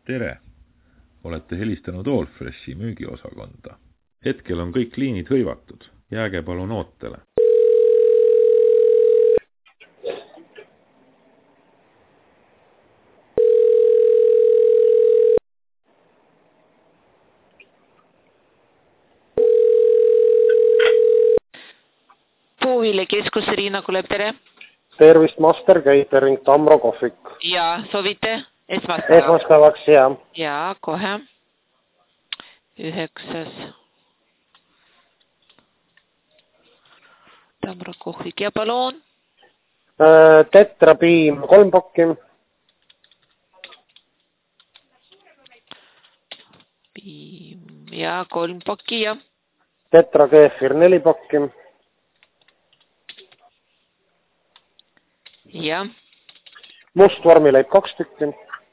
Tere! Olete helistanud Allfreshi müügiosakonda. Hetkel on kõik liinid hõivatud. Jääge palun ootele. Puuviljakeskus Riina Kuleb, tere! Tervist, Master Catering, Tamro kohvik. Ja, soovite? Esmaspäevaks, jah. Ja, kohe. 9. Tamro kohvik ja palun. Tetra piim 3 pakki. Piim ja 3 pakki ja. Tetra keefir 4 pakki. Ja. Must vormileib 2 tükki.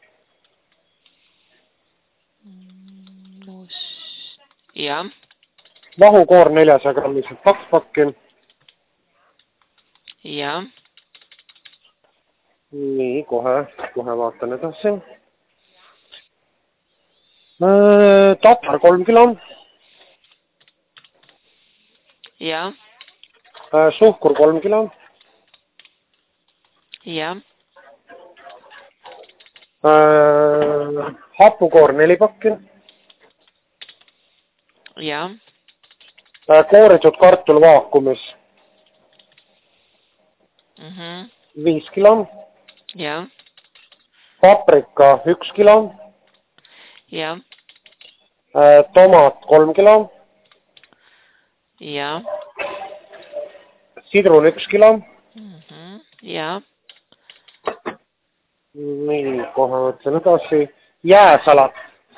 Ja. Vahukoor 400 grammised 2 pakki. Ja. Nii, kohe vaatan edasi. Tatar 3 kilo. Ja. Suhkur 3 kilo. Ja. Hapukoor 4 pakki. Ja. Kooritud kartul vaakumis 5 kilo. Ja. Paprika 1 kilo. Ja. Tomat 3 kilo. Ja. Sidrun 1 kilo. Ja. Nii, kohe võtsen edasi. Jääsalat.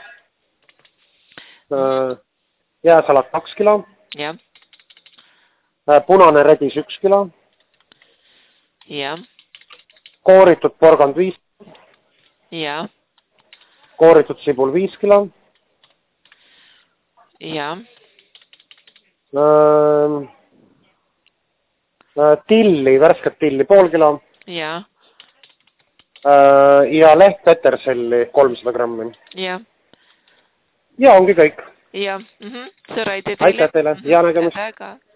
Jääsalat 2 kilo. Ja. Punane redis 1 kilo. Ja. Kooritud porgand 5. Ja. Kooritud sibul 5 kilo. Ja. Tilli, värsket tilli pool kilo. Ja. Ja lehtpeterselli 300 grammi. Ja. Ja ongi kõik. Ja. Sõra aitäh teile. Aitäh teile. Ja nägemist.